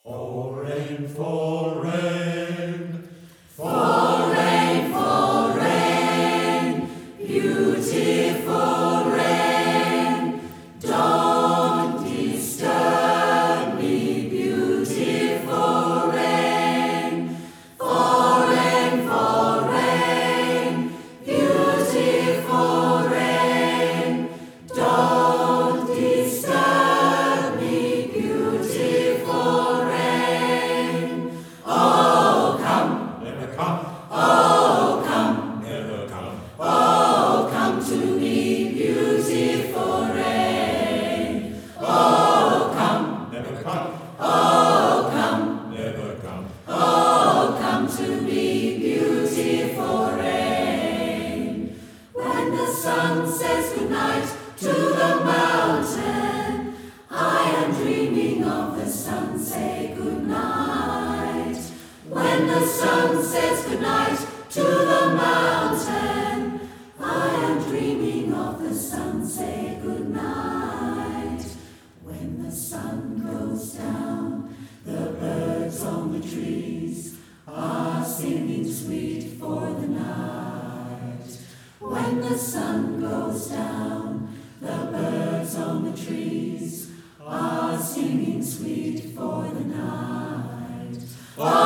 For rain, for rain, For rain, beautiful rain, don't disturb me, beautiful rain. For rain, beautiful rain, don't disturb me, beautiful rain. Oh, come, never come, oh, come. never come. Oh, come to me, beautiful rain. Oh, come, Never come, oh, come. never come. Oh, come to me, beautiful rain. When the sun says goodnight to the mountain, I am dreaming of the sun. Say goodnight. When the sun says goodnight to the mountain, I am dreaming of the sun. Say goodnight. When the sun goes down, the birds on the trees are singing sweet for the night. When the sun goes down, the birds on the trees are singing sweet for the night. Oh,